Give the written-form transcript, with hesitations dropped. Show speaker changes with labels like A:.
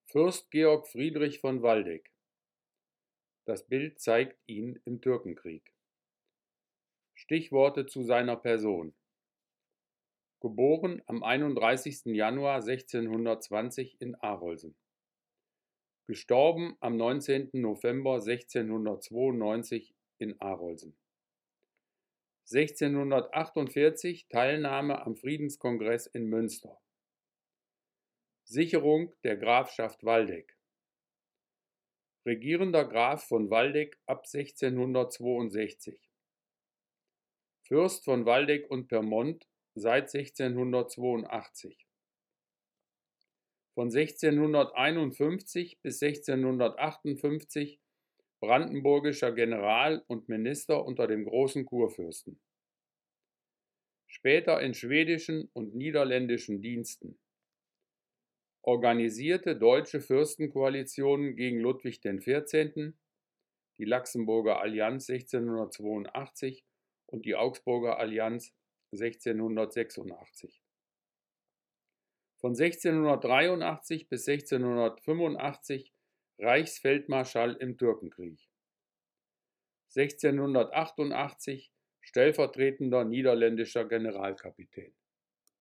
A: Fürst Georg Friedrich von Waldeck. Das Bild zeigt ihn im Türkenkrieg. Stichworte zu seiner Person: Geboren am 31. Januar 1620 in Arolsen. Gestorben am 19. November 1692 in Arolsen. 1648 Teilnahme am Friedenskongress in Münster. Sicherung der Grafschaft Waldeck. Regierender Graf von Waldeck ab 1662. Fürst von Waldeck und Pyrmont seit 1682. Von 1651 bis 1658 brandenburgischer General und Minister unter dem großen Kurfürsten. Später in schwedischen und niederländischen Diensten. Organisierte deutsche Fürstenkoalitionen gegen Ludwig XIV., die Laxenburger Allianz 1682 und die Augsburger Allianz 1686. Von 1683 bis 1685 Reichsfeldmarschall im Türkenkrieg. 1688 stellvertretender niederländischer Generalkapitän.